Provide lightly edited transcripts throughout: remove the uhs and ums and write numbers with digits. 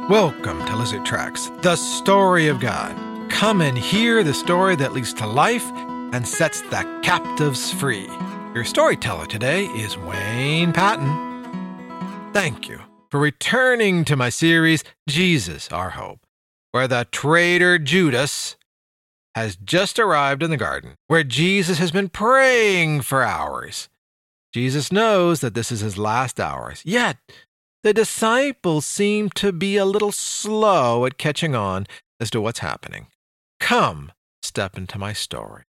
Welcome to Lizard Tracks, the story of God. Come and hear the story that leads to life and sets the captives free. Your storyteller today is Wayne Patton. Thank you for returning to my series, Jesus, Our Hope, where the traitor Judas has just arrived in the garden, where Jesus has been praying for hours. Jesus knows that this is his last hours, yet the disciples seem to be a little slow at catching on as to what's happening. Come, step into my story.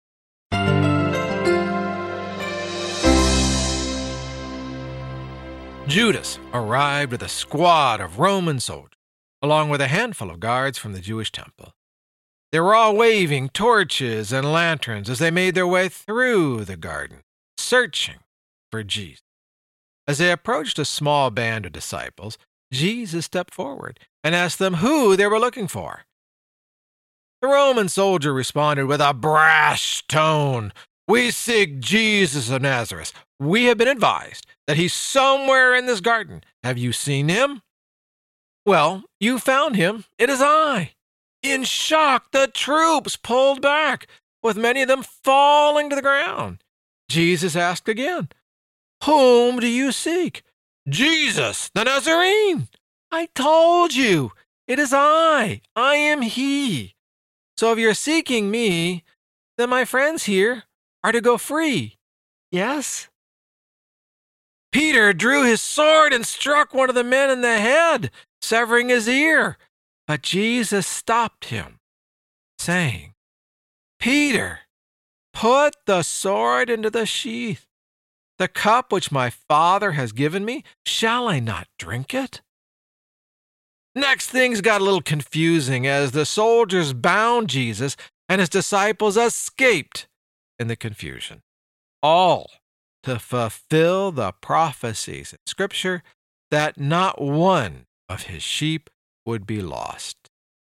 Judas arrived with a squad of Roman soldiers, along with a handful of guards from the Jewish temple. They were all waving torches and lanterns as they made their way through the garden, searching for Jesus. As they approached a small band of disciples, Jesus stepped forward and asked them who they were looking for. The Roman soldier responded with a brash tone, "We seek Jesus of Nazareth. We have been advised that he's somewhere in this garden. Have you seen him?" "Well, you found him. It is I." In shock, the troops pulled back, with many of them falling to the ground. Jesus asked again, "Whom do you seek?" "Jesus, the Nazarene." "I told you, it is I. I am he. So if you're seeking me, then my friends here are to go free. Yes?" Peter drew his sword and struck one of the men in the head, severing his ear. But Jesus stopped him, saying, "Peter, put the sword into the sheath. The cup which my Father has given me, shall I not drink it?" Next, things got a little confusing as the soldiers bound Jesus and his disciples escaped in the confusion, all to fulfill the prophecies in Scripture that not one of his sheep would be lost.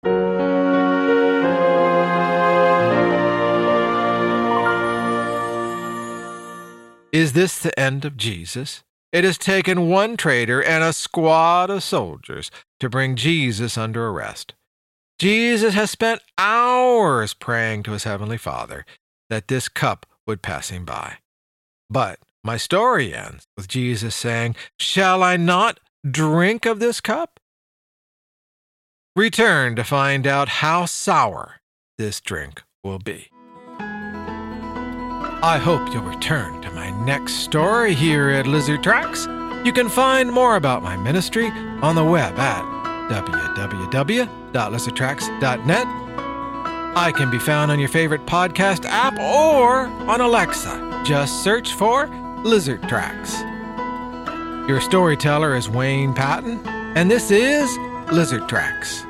Is this the end of Jesus? It has taken one traitor and a squad of soldiers to bring Jesus under arrest. Jesus has spent hours praying to his heavenly Father that this cup would pass him by. But my story ends with Jesus saying, "Shall I not drink of this cup?" Return to find out how sour this drink will be. I hope you'll return to my next story here at Lizard Tracks. You can find more about my ministry on the web at www.lizardtracks.net. I can be found on your favorite podcast app or on Alexa. Just search for Lizard Tracks. Your storyteller is Wayne Patton, and this is Lizard Tracks.